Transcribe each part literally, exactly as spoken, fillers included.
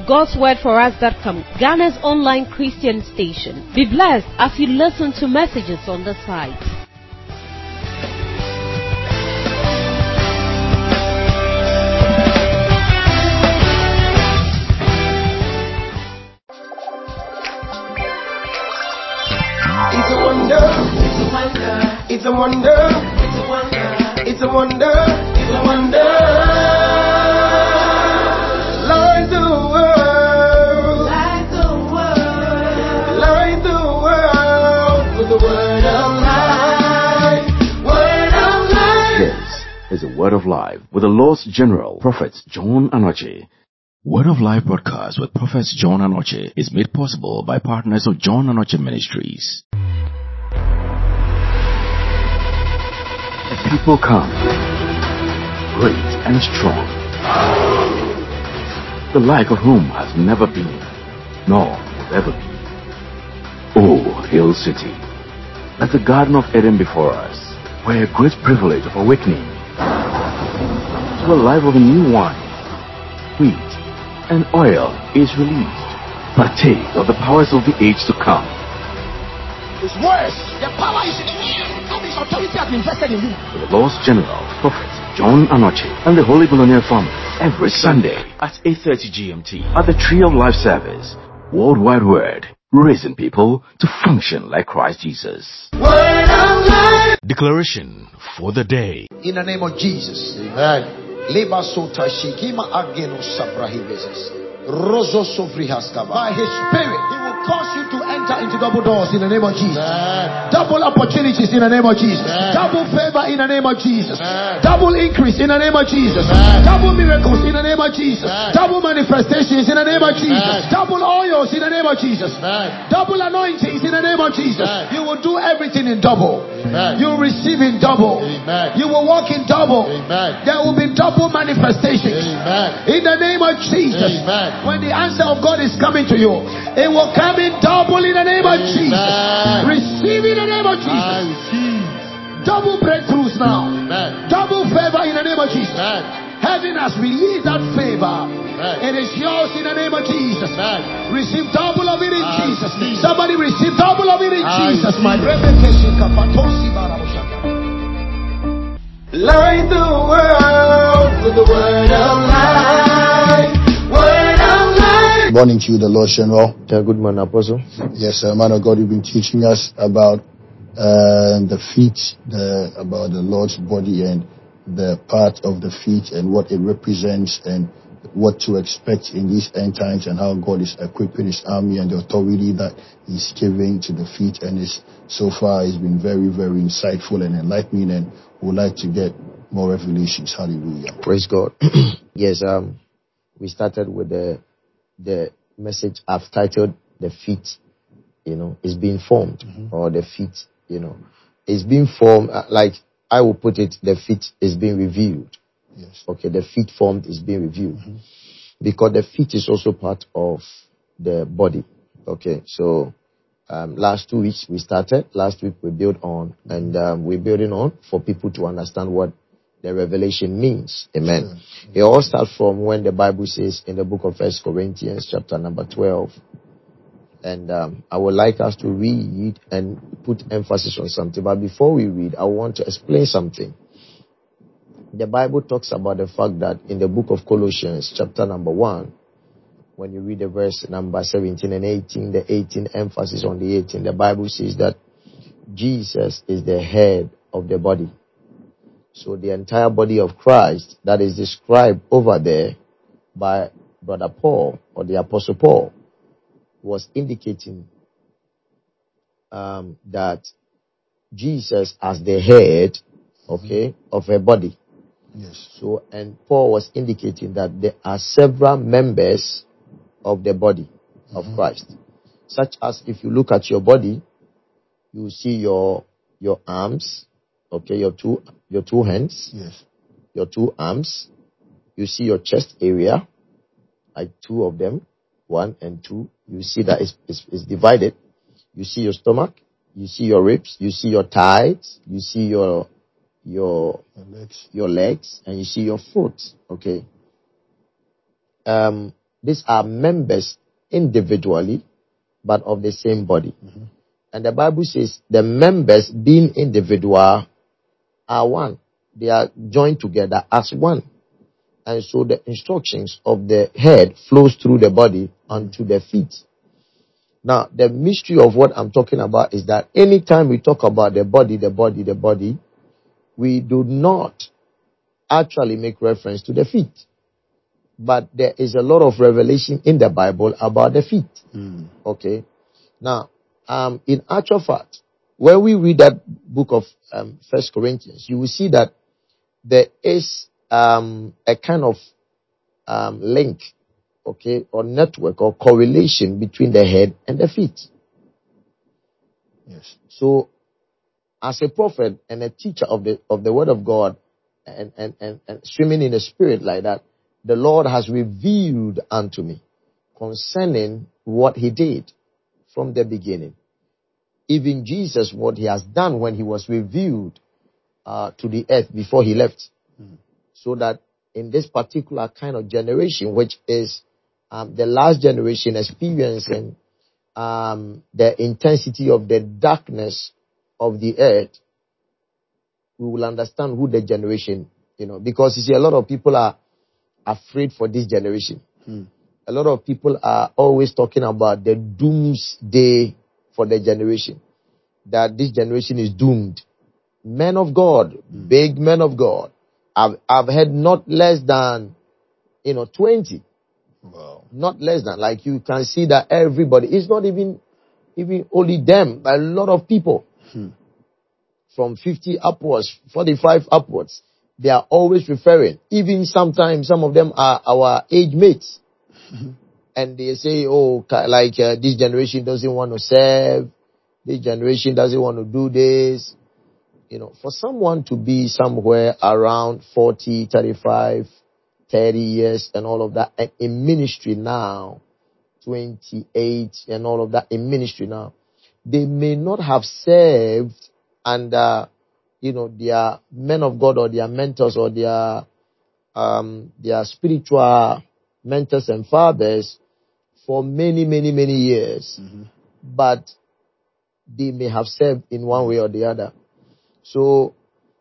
God's Word for Us dot com, Ghana's online Christian station. Be blessed as you listen to messages on the site. It's a wonder. It's a wonder. It's a wonder. It's a wonder. It's a wonder. Light the world. Light the world. Light the world with the word of life. Word of life. This is a Word of Life with the Lord's General, Prophet John Anoche. Word of Life broadcast with Prophet John Anoche is made possible by partners of John Anoche Ministries. The people come, great and strong, the like of whom has never been, nor will ever be. Oh, Hill City, like the Garden of Eden before us, where a great privilege of awakening to a life of a new wine, wheat, and oil is released. Partake of the powers of the age to come. It's worse. The power is in the air. And this authority has been invested in you. With the Lord's General, Prophet John Anoche, and the Holy Bologna family, every Sunday at eight thirty G M T at the Tree of Life service. Worldwide Word, raising people to function like Christ Jesus. Word of life. Declaration for the day. In the name of Jesus. Amen. Leba sota shikima ageno sabrahivezes. Rozo sofrihaskava. By his spirit, he will cause you to enter into double doors in the name of Jesus. Amen. Double opportunities in the name of Jesus. Amen. Double favor in the name of Jesus. Amen. Double increase in the name of Jesus. Amen. Double miracles in the name of Jesus. Amen. Double manifestations in the name of Jesus. Amen. Double oils in the name of Jesus. Amen. Double anointings in the name of Jesus. Amen. You will do everything in double. Amen. You will receive in double. Amen. You will walk in double. Amen. There will be double manifestations. Amen. In the name of Jesus. Amen. When the answer of God is coming to you, it will come in double in the name of Jesus. Receive in the name of Jesus. Double breakthroughs now. Amen. Double favor in the name of Jesus. Amen. Heaven has released that favor. Amen. It is yours in the name of Jesus. Amen. Receive double of it in I Jesus' name. Somebody receive double of it in I Jesus' name. Light the world with the word of life. Word of life. Good morning to you, the Lord General. Yeah, good morning, Apostle. Yes, uh, man of God, you've been teaching us about uh, the feet, the, about the Lord's body and the part of the feet and what it represents and what to expect in these end times and how God is equipping his army and the authority that he's giving to the feet. And it's, so far it's been very, very insightful and enlightening, and we'd like to get more revelations. Hallelujah. Praise God. Yes, um, we started with the the message I've titled "The Feet," you know, is being formed, mm-hmm. or the feet, you know, is being formed. Uh, like I will put it, the feet is being revealed. Yes. Okay, the feet formed is being revealed, mm-hmm. because the feet is also part of the body. Okay, so um, last two weeks we started. Last week we built on, mm-hmm. and um, we're building on for people to understand what the revelation means. Amen. Sure. It all starts from when the Bible says in the book of First Corinthians chapter number twelve. And um, I would like us to read and put emphasis on something. But before we read, I want to explain something. The Bible talks about the fact that in the book of Colossians chapter number one, when you read the verse number seventeen and eighteen, the eighteen emphasis on the eighteen, the Bible says that Jesus is the head of the body. So the entire body of Christ that is described over there by Brother Paul or the Apostle Paul was indicating um, that Jesus as the head, okay, mm-hmm. of a body. Yes. So, and Paul was indicating that there are several members of the body mm-hmm. of Christ. Such as if you look at your body, you see your your arms, okay, your two your two hands, yes, your two arms. You see your chest area, like two of them, one and two. You see that it's, it's, it's divided. You see your stomach, you see your ribs, you see your thighs, you see your your your legs, your legs, and you see your foot. Okay. Um, these are members individually, but of the same body. Mm-hmm. And the Bible says the members being individual are one. They are joined together as one. And so the instructions of the head flows through the body onto the feet. Now, the mystery of what I'm talking about is that anytime we talk about the body, the body, the body, we do not actually make reference to the feet. But there is a lot of revelation in the Bible about the feet. Mm. Okay. Now, um, in actual fact, when we read that book of um, First Corinthians, you will see that there is um, a kind of um, link, okay, or network or correlation between the head and the feet. Yes. So, as a prophet and a teacher of the of the Word of God, and and and, and swimming in the Spirit like that, the Lord has revealed unto me concerning what He did from the beginning. Even Jesus, what He has done when He was revealed uh, to the earth before He left. Mm. So that in this particular kind of generation, which is um, the last generation experiencing um, the intensity of the darkness of the earth, we will understand who the generation, you know, because you see, a lot of people are afraid for this generation. Hmm. A lot of people are always talking about the doomsday for the generation, that this generation is doomed. Men of God, hmm. big men of God, I've, I've had not less than, you know, twenty. Wow. Not less than, like you can see that everybody, it's not even, even only them, but a lot of people. Hmm. From fifty upwards, forty-five upwards, they are always referring. Even sometimes some of them are our age mates. Mm-hmm. And they say, oh, like uh, this generation doesn't want to serve. This generation doesn't want to do this. You know, for someone to be somewhere around forty, thirty-five, thirty years and all of that, and in ministry now, twenty-eight and all of that in ministry now, they may not have served and, uh, you know, their men of God or their mentors or their, um, their spiritual mentors and fathers for many, many, many years. Mm-hmm. But they may have served in one way or the other. So,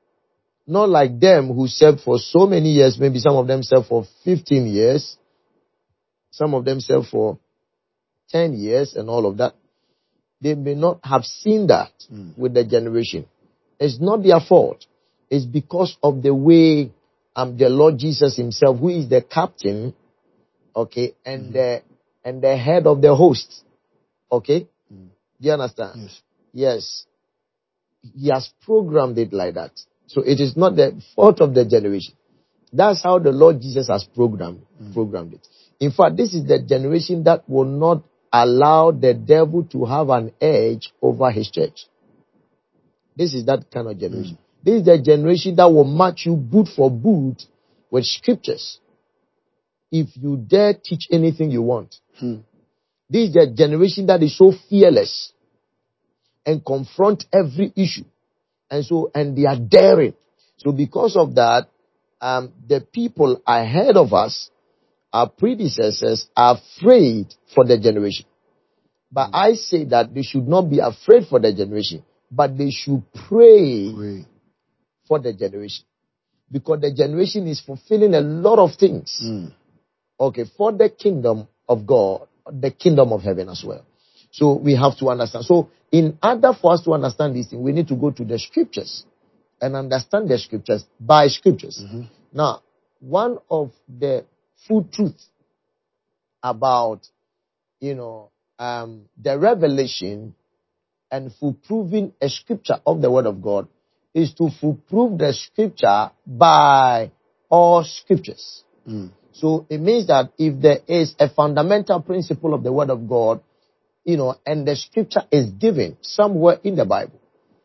not like them who served for so many years. Maybe some of them served for fifteen years. Some of them served for ten years and all of that. They may not have seen that mm. with the generation. It's not their fault. It's because of the way um, the Lord Jesus Himself, who is the captain, okay, and mm. the and the head of the host, okay. Mm. Do you understand? Yes. Yes. He has programmed it like that. So it is not the fault of the generation. That's how the Lord Jesus has programmed mm. programmed it. In fact, this is the generation that will not allow the devil to have an edge over his church. This is that kind of generation. Mm. This is the generation that will match you boot for boot with scriptures. If you dare teach anything you want. Mm. This is the generation that is so fearless and confront every issue. And so, and they are daring. So because of that, um, the people ahead of us, our predecessors, are afraid for the generation. But mm. I say that they should not be afraid for the generation, but they should pray, pray for the generation. Because the generation is fulfilling a lot of things. Mm. Okay, for the kingdom of God, the kingdom of heaven as well. So we have to understand. So in order for us to understand this thing, we need to go to the scriptures and understand the scriptures by scriptures. Mm-hmm. Now, one of the full truths about, you know, um, the revelation and full proving a scripture of the word of God is to full prove the scripture by all scriptures. Mm. So it means that if there is a fundamental principle of the word of God, you know, and the scripture is given somewhere in the Bible,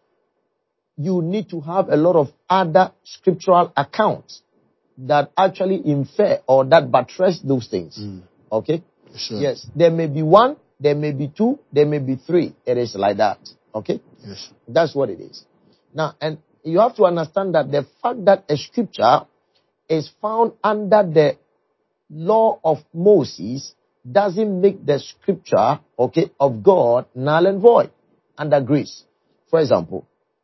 you need to have a lot of other scriptural accounts that actually infer or that buttress those things. Mm. Okay? Sure. Yes. There may be one, there may be two, there may be three. It is like that. Okay? Yes. That's what it is. Now, and you have to understand that the fact that a scripture is found under the law of Moses doesn't make the scripture, okay, of God null and void under grace. For example,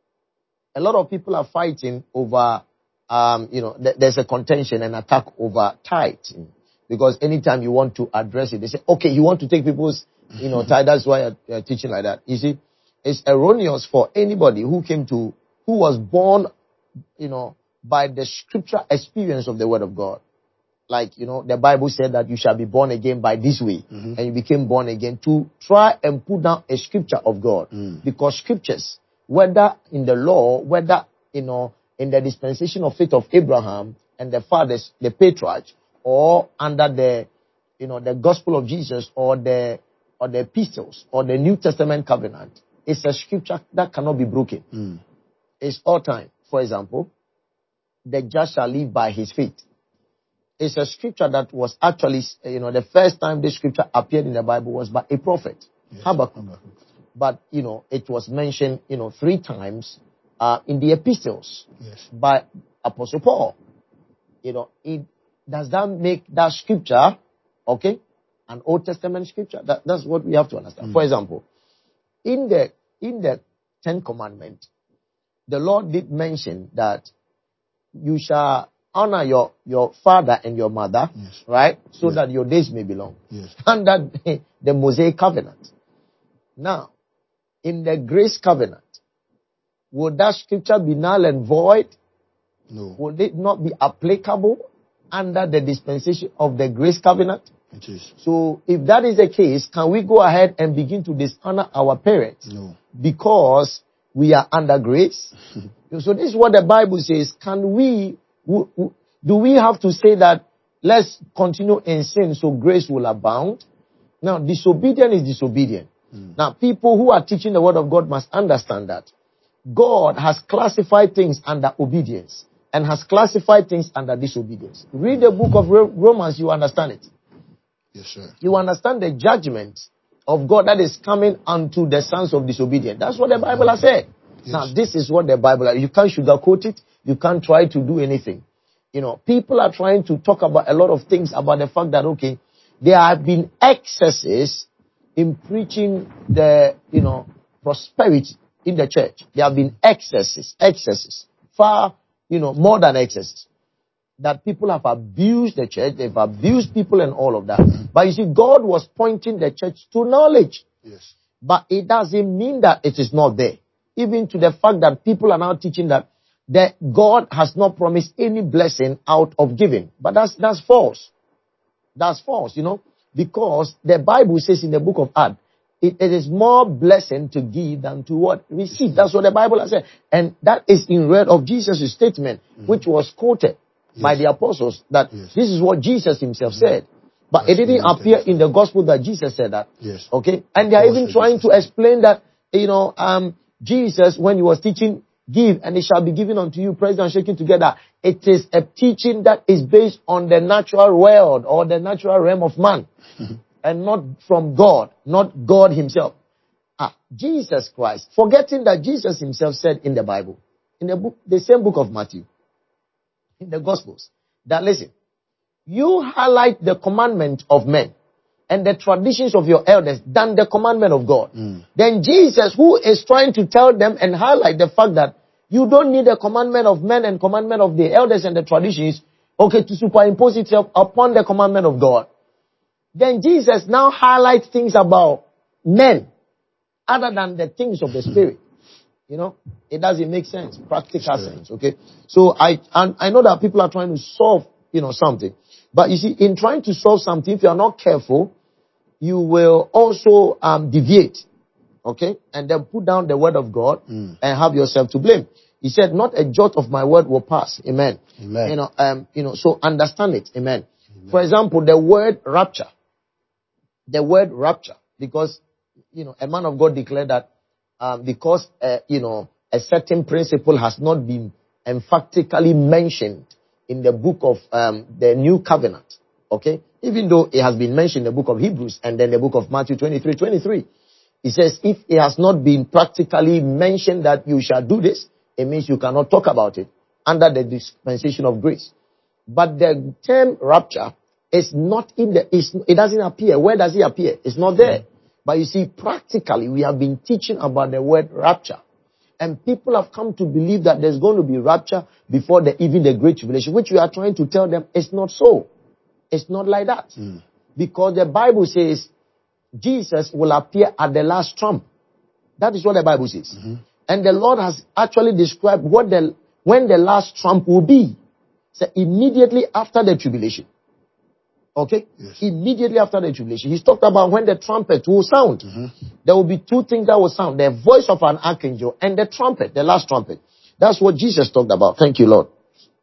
a lot of people are fighting over, um, you know, th- there's a contention and attack over tithing. Because anytime you want to address it, they say, okay, you want to take people's, you know, tithe. That's why you're, you're teaching like that. You see, it's erroneous for anybody who came to, who was born, you know, by the scripture experience of the word of God. Like, you know, the Bible said that you shall be born again by this way. Mm-hmm. And you became born again to try and put down a scripture of God. Mm. Because scriptures, whether in the law, whether, you know, in the dispensation of faith of Abraham and the fathers, the patriarchs, or under the, you know, the gospel of Jesus, or the, or the epistles, or the New Testament covenant, it's a scripture that cannot be broken. Mm. It's all time. For example, the just shall live by his faith. It's a scripture that was actually, you know, the first time this scripture appeared in the Bible was by a prophet, yes, Habakkuk. Habakkuk. But, you know, it was mentioned, you know, three times uh, in the epistles, yes, by Apostle Paul. You know, it, does that make that scripture, okay, an Old Testament scripture? That, that's what we have to understand. Mm. For example, in the in the Ten Commandments, the Lord did mention that you shall honor your, your father and your mother, yes, right? So yes, that your days may be long. Yes. Under the, the Mosaic covenant. Now, in the grace covenant, would that scripture be null and void? No. Would it not be applicable under the dispensation of the grace covenant? It is. So, if that is the case, can we go ahead and begin to dishonor our parents? No. Because we are under grace? So, this is what the Bible says. Can we, do we have to say that let's continue in sin so grace will abound? Now, disobedient is disobedient. Mm. Now, people who are teaching the word of God must understand that God has classified things under obedience and has classified things under disobedience. Read the book of Romans, you understand it. Yes, sir. You understand the judgment of God that is coming unto the sons of disobedience. That's what the Bible has said. Yes. Now, this is what the Bible has. You can't sugarcoat it. You can't try to do anything. You know, people are trying to talk about a lot of things about the fact that, okay, there have been excesses in preaching the, you know, prosperity in the church. There have been excesses, excesses, far, you know, more than excesses. That people have abused the church, they've abused people and all of that. But you see, God was pointing the church to knowledge. Yes. But it doesn't mean that it is not there. Even to the fact that people are now teaching that, that God has not promised any blessing out of giving. But that's, that's false. That's false, you know, because the Bible says in the book of Acts, it, it is more blessing to give than to what? Receive. That's what the Bible has said. And that is in read of Jesus' statement, mm-hmm, which was quoted, yes, by the apostles, that, yes, this is what Jesus himself, mm-hmm, said. But that's it didn't appear in the gospel that Jesus said that. Yes. Okay? And they are even trying to explain that, you know, um, Jesus, when he was teaching, give and it shall be given unto you, pressed down, shaken together. It is a teaching that is based on the natural world or the natural realm of man. And not from God, not God himself. Ah, Jesus Christ. Forgetting that Jesus himself said in the Bible, in the book, the same book of Matthew, in the Gospels, that listen, you highlight the commandment of men and the traditions of your elders than the commandment of God. Mm. Then Jesus, who is trying to tell them and highlight the fact that you don't need the commandment of men and commandment of the elders and the traditions, okay, to superimpose itself upon the commandment of God. Then Jesus now highlights things about men other than the things of the Spirit. You know, it doesn't make sense, practical sense, okay? So I and I know that people are trying to solve, you know, something. But you see, in trying to solve something, if you are not careful, you will also um, deviate, okay? And then put down the word of God mm. and have yourself to blame. He said, not a jot of my word will pass. Amen. Amen. You know, um, you know, so understand it. Amen. Amen. For example, the word rapture. The word rapture, because, you know, a man of God declared that um, because, uh, you know, a certain principle has not been emphatically mentioned in the book of um, the New Covenant, okay? Even though it has been mentioned in the book of Hebrews and then the book of Matthew twenty-three twenty-three. It says, if it has not been practically mentioned that you shall do this, it means you cannot talk about it under the dispensation of grace. But the term rapture It's not in the, it's, it doesn't appear. Where does it appear? It's not there. But you see, practically, we have been teaching about the word rapture. And people have come to believe that there's going to be rapture before the, even the Great Tribulation, which we are trying to tell them it's not so. It's not like that. Mm. Because the Bible says Jesus will appear at the last trump. That is what the Bible says. Mm-hmm. And the Lord has actually described what the, when the last trump will be. So immediately after the tribulation. Okay? Yes. Immediately after the tribulation. He's talked about when the trumpet will sound. Mm-hmm. There will be two things that will sound. The voice of an archangel and the trumpet, the last trumpet. That's what Jesus talked about. Thank you, Lord.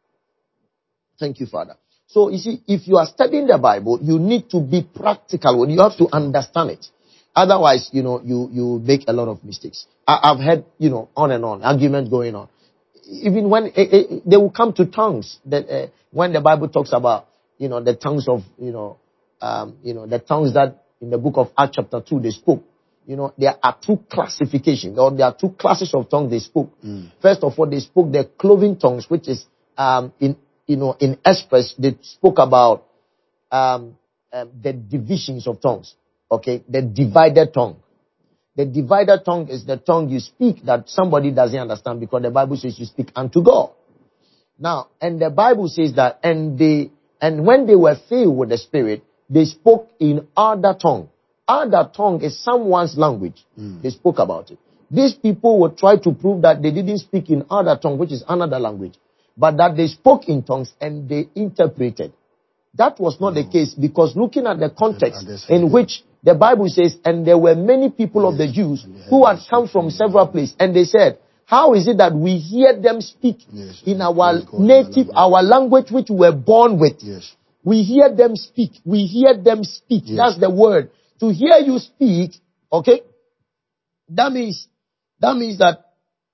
Thank you, Father. So, you see, if you are studying the Bible, you need to be practical. You have to understand it. Otherwise, you know, you, you make a lot of mistakes. I, I've had, you know, on and on, arguments going on. Even when it, it, they will come to tongues, that uh, when the Bible talks about, you know, the tongues of, you know, um, you know, the tongues that in the book of Acts chapter two they spoke. You know, there are two classifications, or there are two classes of tongues they spoke. Mm. First of all, they spoke the cloven tongues, which is, um, in, you know, in Express, they spoke about, um, um, the divisions of tongues. Okay, the divided tongue. The divided tongue is the tongue you speak that somebody doesn't understand, because the Bible says you speak unto God. Now, and the Bible says that, and they, and when they were filled with the Spirit, they spoke in other tongue. Other tongue is someone's language. Mm. They spoke about it. These people would try to prove that they didn't speak in other tongue, which is another language, but that they spoke in tongues and they interpreted. That was not no. the case, because looking at the context in which the Bible says, and there were many people yes. of the Jews who had come from several places, and they said, how is it that we hear them speak yes. in our native, our language which we were born with? Yes. We hear them speak. We hear them speak. Yes. That's the word. To hear you speak, okay, that means, that means that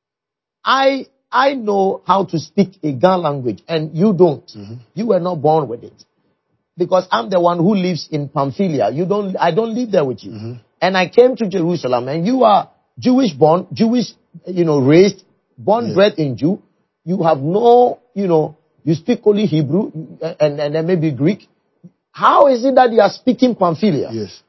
I, I know how to speak a Ghana language and you don't. Mm-hmm. You were not born with it. Because I'm the one who lives in Pamphylia. You don't, I don't live there with you. Mm-hmm. And I came to Jerusalem, and you are Jewish born, Jewish, you know, raised, born, yes. bred in Jew. You have no, you know, you speak only Hebrew and, and then maybe Greek. How is it that you are speaking Pamphylia? Yes.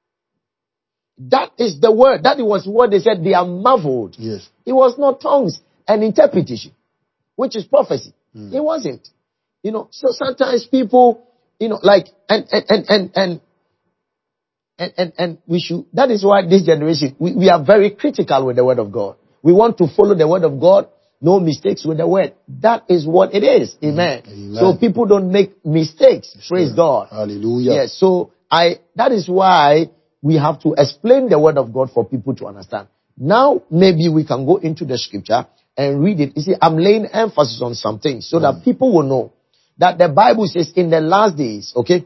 That is the word. That was what they said. They are marveled. Yes. It was not tongues and interpretation, which is prophecy. Mm. It wasn't. You know, so sometimes people, you know, like, and, and, and, and, and, and, and, and we should, that is why this generation, we, we are very critical with the word of God. We want to follow the word of God, no mistakes with the word. That is what it is. Amen. Amen. So people don't make mistakes. Yes, praise God. Hallelujah. Yes. So I, that is why we have to explain the word of God for people to understand. Now, maybe we can go into the scripture and read it. You see, I'm laying emphasis on some things so mm. that people will know that the Bible says in the last days, okay,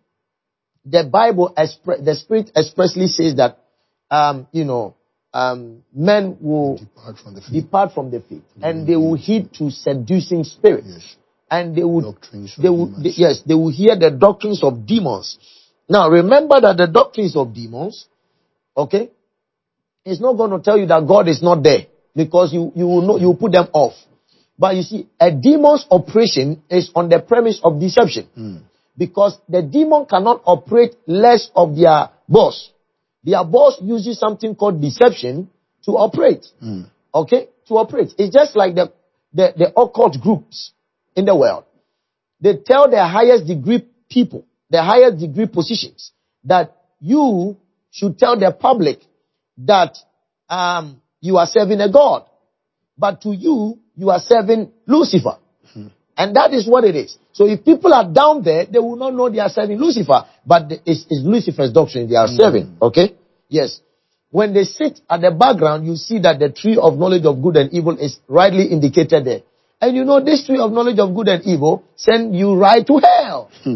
the Bible, expre- the Spirit expressly says that, um, you know, um, men will depart from the faith, depart from the faith mm-hmm. and they will heed to seducing spirits. Yes. And they will, they will, they, yes, they will hear the doctrines of demons. Now, remember that the doctrines of demons, okay, it's not going to tell you that God is not there, because you, you will know, you will put them off. But you see, a demon's operation is on the premise of deception. Mm. Because the demon cannot operate less of their boss. Their boss uses something called deception to operate. Mm. Okay? To operate. It's just like the, the, the occult groups in the world. They tell their highest degree people, their highest degree positions, that you should tell the public that um, you are serving a God. But to you, you are serving Lucifer. Hmm. And that is what it is. So if people are down there, they will not know they are serving Lucifer. But it's, it's Lucifer's doctrine they are hmm. serving. Okay? Yes. When they sit at the background, you see that the tree of knowledge of good and evil is rightly indicated there. And you know, this tree of knowledge of good and evil send you right to hell. Hmm.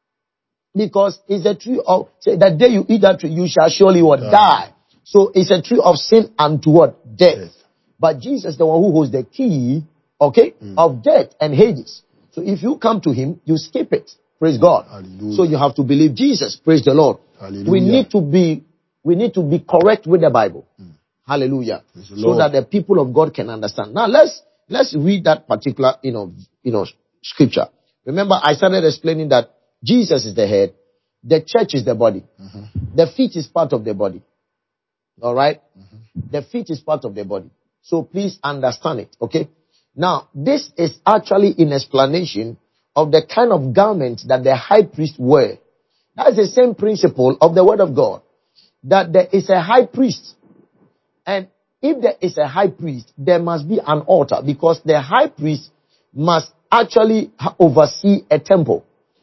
Because it's a tree of, say, the day you eat that tree, you shall surely what? Die. die. So it's a tree of sin unto what? Death. Death. But Jesus, the one who holds the key, okay, mm. of death and Hades. So if you come to him, you skip it. Praise God. Hallelujah. So you have to believe Jesus. Praise the Lord. Hallelujah. We need to be, we need to be correct with the Bible. Mm. Hallelujah. So that the people of God can understand. Now let's, let's read that particular, you know, you know, scripture. Remember, I started explaining that Jesus is the head. The church is the body. Mm-hmm. The feet is part of the body. All right? Mm-hmm. The feet is part of the body. So please understand it, okay? Now, this is actually an explanation of the kind of garment that the high priest wear. That is the same principle of the word of God. That there is a high priest. And if there is a high priest, there must be an altar, because the high priest must actually oversee a temple.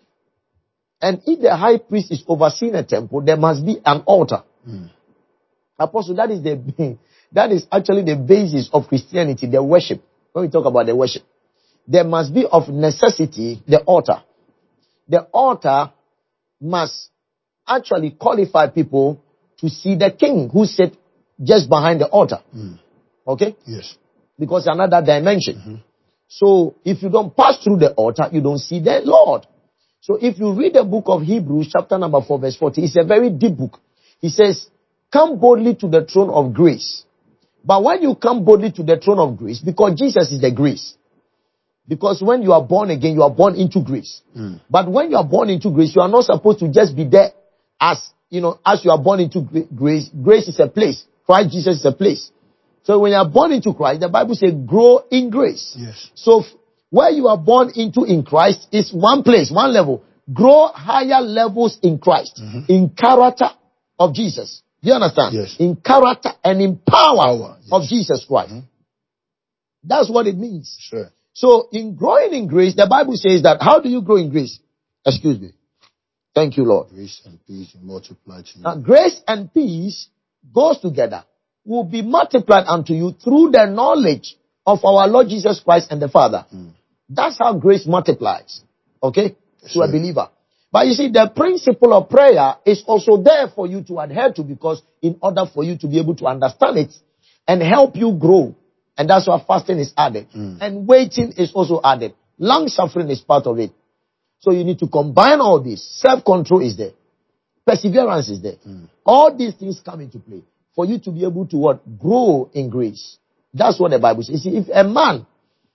And if the high priest is overseeing a temple, there must be an altar. Mm. Apostle, that is the that is actually the basis of Christianity, the worship. When we talk about the worship, there must be of necessity the altar. The altar must actually qualify people to see the king who sits just behind the altar. Mm. Okay? Yes. Because another dimension. Mm-hmm. So if you don't pass through the altar, you don't see the Lord. So if you read the book of Hebrews, chapter number four, verse forty, it's a very deep book. He says, come boldly to the throne of grace. But when you come boldly to the throne of grace, because Jesus is the grace. Because when you are born again, you are born into grace. Mm. But when you are born into grace, you are not supposed to just be there as, you know, as you are born into grace. Grace is a place. Christ Jesus is a place. So when you are born into Christ, the Bible says grow in grace. Yes. So f- where you are born into in Christ is one place, one level. Grow higher levels in Christ, Mm-hmm. in character of Jesus. Do you understand? Yes. In character and in power, Power, yes. of Jesus Christ. Mm-hmm. That's what it means. Sure. So in growing in grace, the Bible says that how do you grow in grace? Excuse me. Thank you, Lord. Grace and peace multiply to you. Now, grace and peace goes together, will be multiplied unto you through the knowledge of our Lord Jesus Christ and the Father. Mm. That's how grace multiplies. Okay? To Sure. a believer. But you see, the principle of prayer is also there for you to adhere to, because in order for you to be able to understand it and help you grow. And that's why fasting is added. Mm. And waiting is also added. Long suffering is part of it. So you need to combine all this. Self-control is there. Perseverance is there. Mm. All these things come into play for you to be able to what? Grow in grace. That's what the Bible says. You see, if a man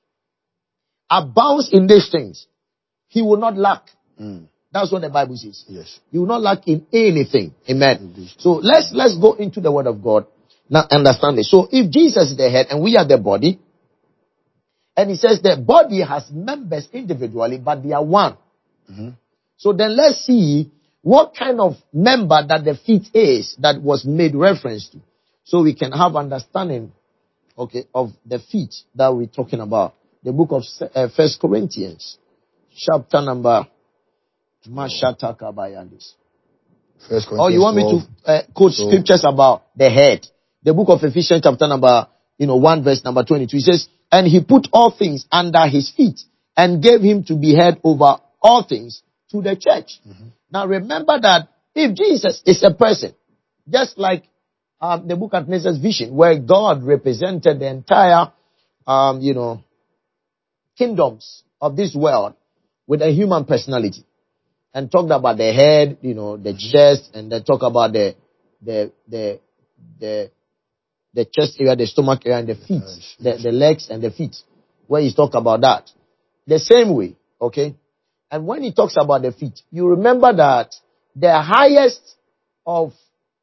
abounds in these things, he will not lack. Mm. That's what the Bible says. Yes. You will not lack in anything. Amen. Indeed. So let's let's go into the word of God. Now understand this. So if Jesus is the head and we are the body, and he says the body has members individually, but they are one. Mm-hmm. So then let's see what kind of member that the feet is that was made reference to. So we can have understanding, okay, of the feet that we're talking about. The book of uh, First Corinthians, chapter number Mashata Kabayandis. First Corinthians Or you want me twelve. to uh, quote So- scriptures about the head? The book of Ephesians chapter number, you know, one verse number twenty-two. It says, and he put all things under his feet and gave him to be head over all things to the church. Mm-hmm. Now remember that if Jesus is a person, just like um, the book of Nebuchadnezzar's vision, where God represented the entire, um, you know, kingdoms of this world with a human personality, and talked about the head, you know, the chest, and then talk about the the the the the chest area, the stomach area, and the feet, Yes, the, yes. the legs and the feet, where he's talk about that. The same way, okay? And when he talks about the feet, you remember that the highest of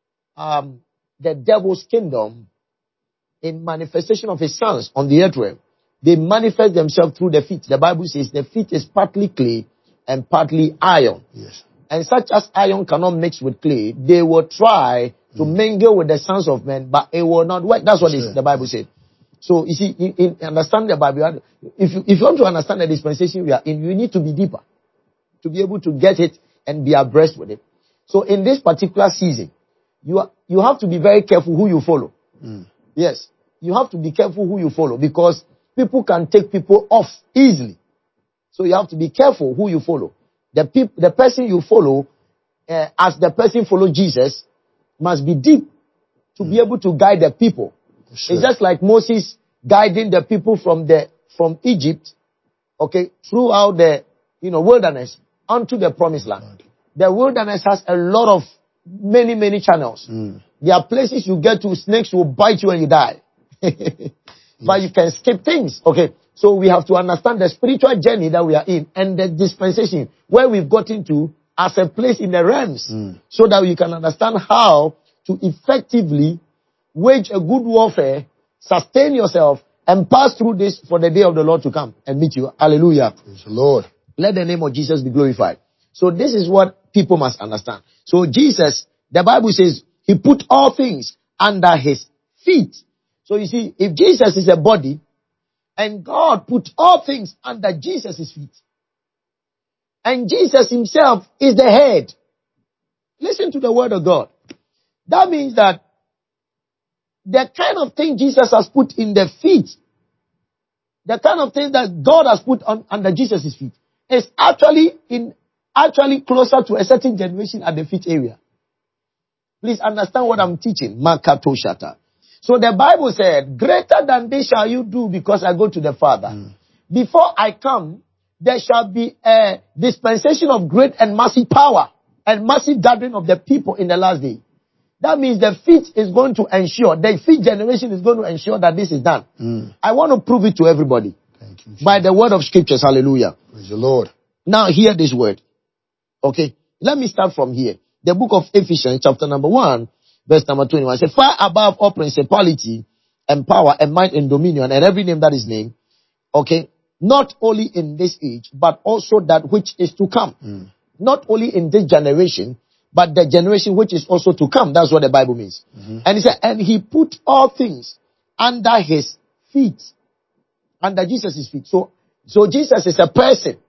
um, the devil's kingdom in manifestation of his sons on the earth realm, they manifest themselves through the feet. The Bible says the feet is partly clay and partly iron. Yes. And such as iron cannot mix with clay, they will try to Mm. mingle with the sons of men, but it will not work. That's what Sure. is, the Bible said. So you see, in, in understand the Bible, you have- if you, if you want to understand the dispensation we are in, you need to be deeper to be able to get it and be abreast with it. So in this particular season, you are, you have to be very careful who you follow. Mm. Yes, you have to be careful who you follow, because people can take people off easily. So you have to be careful who you follow. The peop- the person you follow, uh, as the person follow Jesus, must be deep to be able to guide the people. Sure. It's just like Moses guiding the people from the from Egypt, okay, throughout the you know wilderness onto the promised land. The wilderness has a lot of many many channels. Mm. There are places you get to, snakes will bite you and you die. but you can skip things. Okay. So we have to understand the spiritual journey that we are in and the dispensation where we've gotten to as a place in the realms Mm. so that you can understand how to effectively wage a good warfare, sustain yourself, and pass through this for the day of the Lord to come and meet you. Hallelujah. Praise the Lord. Let the name of Jesus be glorified. So this is what people must understand. So Jesus, the Bible says, he put all things under his feet. So you see, if Jesus is a body, and God put all things under Jesus' feet, and Jesus himself is the head. Listen to the word of God. That means that the kind of thing Jesus has put in the feet, the kind of thing that God has put on under Jesus' feet, is actually in actually closer to a certain generation at the feet area. Please understand what I'm teaching. Makato Shata. So the Bible said, greater than this shall you do because I go to the Father. Mm. Before I come, there shall be a dispensation of great and massive power and massive gathering of the people in the last day. That means the feet is going to ensure, the feet generation is going to ensure that this is done. Mm. I want to prove it to everybody. Thank you, by the word of scriptures. Hallelujah. Praise the Lord. Now hear this word. Okay. Let me start from here. The book of Ephesians chapter number one, verse number twenty-one. Say, far above all principality and power and might and dominion and every name that is named. Okay. Not only in this age, but also that which is to come. Mm. Not only in this generation, but the generation which is also to come. That's what the Bible means. Mm-hmm. And he said, and he put all things under his feet. Under Jesus' feet. So, so Jesus is a person.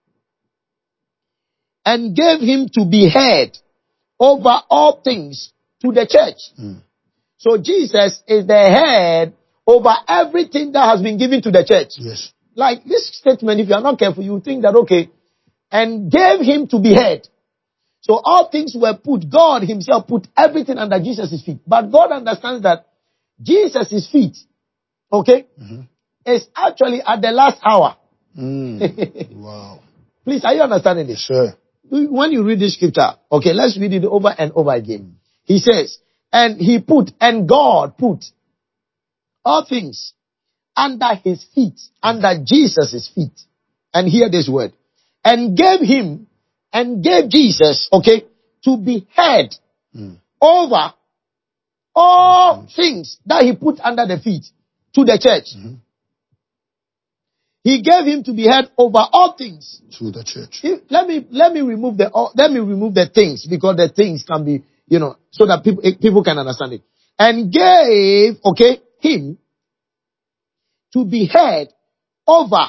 And gave him to be head over all things to the church. Mm. So Jesus is the head over everything that has been given to the church. Yes. Like this statement, if you are not careful, you think that, okay, and gave him to be head. So all things were put, God himself put everything under Jesus' feet. But God understands that Jesus' feet, okay, mm-hmm. is actually at the last hour. Mm. Wow. Please, are you understanding this? Sure. When you read this scripture, okay, let's read it over and over again. He says, and he put, and God put all things under his feet, under Jesus' feet. And hear this word. And gave him, and gave Jesus, okay, to be head mm. over all mm. things that he put under the feet to the church. Mm-hmm. He gave him to be head over all things to the church. If, let me let me remove the uh, let me remove the things because the things can be, you know, so that people people can understand it. And gave, okay, him to be head over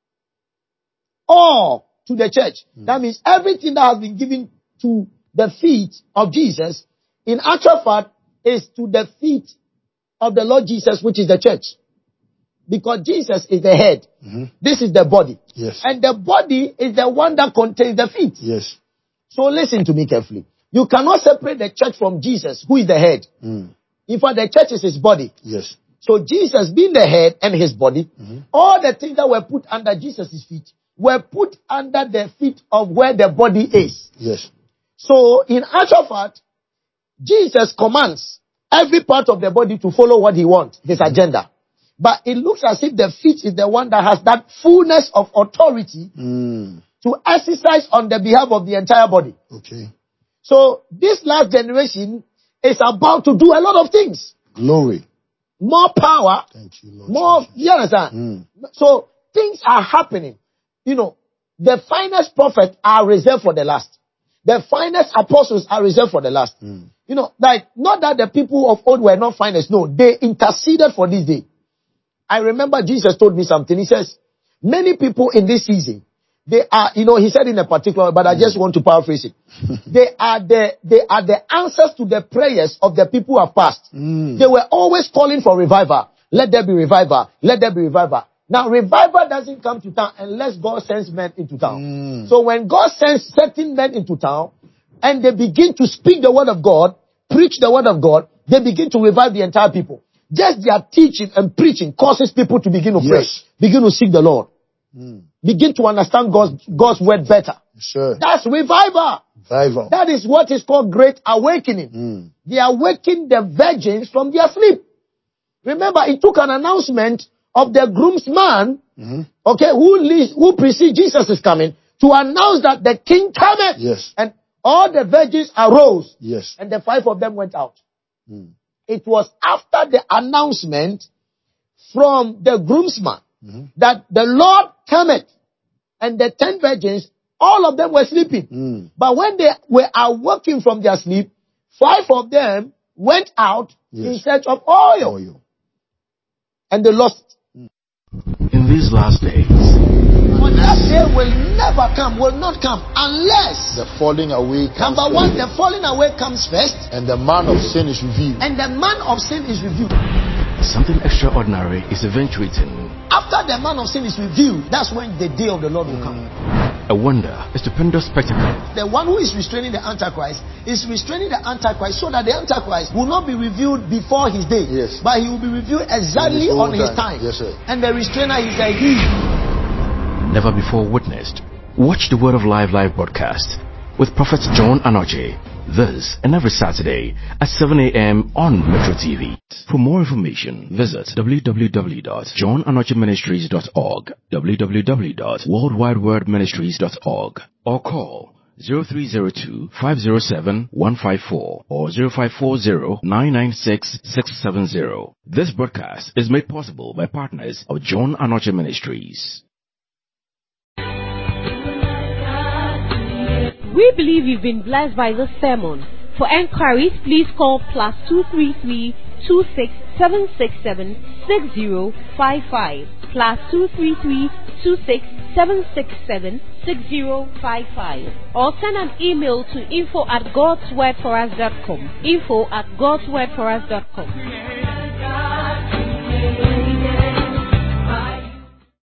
all to the church. Mm. That means everything that has been given to the feet of Jesus, in actual fact, is to the feet of the Lord Jesus, which is the church. Because Jesus is the head. Mm-hmm. This is the body. Yes. And the body is the one that contains the feet. Yes. So listen to me carefully. You cannot separate the church from Jesus, who is the head. Mm. In fact, the church is his body. Yes. So Jesus being the head and his body, mm-hmm. all the things that were put under Jesus' feet were put under the feet of where the body is. Yes. So in actual fact, Jesus commands every part of the body to follow what he wants, his mm-hmm. agenda. But it looks as if the feet is the one that has that fullness of authority mm. to exercise on the behalf of the entire body. Okay. So this last generation is about to do a lot of things. Glory. More power. Thank you, Lord. More, Jesus. you understand? Mm. So things are happening. You know, the finest prophets are reserved for the last. The finest apostles are reserved for the last. Mm. You know, like, not that the people of old were not finest. No, they interceded for this day. I remember Jesus told me something. He says, many people in this season, they are, you know, he said in a particular, but I just want to paraphrase it. they are the, they are the answers to the prayers of the people who have passed. Mm. They were always calling for revival. Let there be revival. Let there be revival. Now, revival doesn't come to town unless God sends men into town. Mm. So when God sends certain men into town and they begin to speak the word of God, preach the word of God, they begin to revive the entire people. Just their teaching and preaching causes people to begin to pray, yes. begin to seek the Lord, mm. begin to understand God's, God's word better. Sure. That's revival. Revival. That is what is called great awakening. Mm. They awaken the virgins from their sleep. Remember, it took an announcement of the groomsman, Mm-hmm. okay, who leads, who precedes Jesus is coming, to announce that the king cometh. Yes. And all the virgins arose. Yes. And the five of them went out. Mm. It was after the announcement from the groomsman Mm-hmm. that the Lord cometh, and the ten virgins, all of them were sleeping. Mm. But when they were awaking from their sleep, five of them went out Yes. in search of oil. Oil. And they lost it. In these last days, But that day will never come, will not come, unless, The falling away comes number one, first, the falling away comes first, and the man of sin is revealed. and the man of sin is revealed. something extraordinary is eventuating. After the man of sin is revealed, that's when the day of the Lord will come. A wonder, a stupendous spectacle. The one who is restraining the Antichrist is restraining the Antichrist so that the Antichrist will not be revealed before his day, Yes. but he will be revealed exactly In his on own his time. time. Yes, sir. And the restrainer is a he. Never before witnessed. Watch the Word of Life live broadcast with Prophet John Anoche. This and every Saturday at seven a.m. on Metro T V. For more information, visit w w w dot john anoche ministries dot org, w w w dot world wide word ministries dot org, or call zero three zero two, five zero seven, one five four or zero five four zero, nine nine six, six seven zero. This broadcast is made possible by partners of John Anoche Ministries. We believe you've been blessed by this sermon. For enquiries, please call plus two three three, two six seven six seven, six zero five five, plus two three three, two six seven six seven, six zero five five, or send an email to info at godswordforus dot com, info at godswordforus dot com.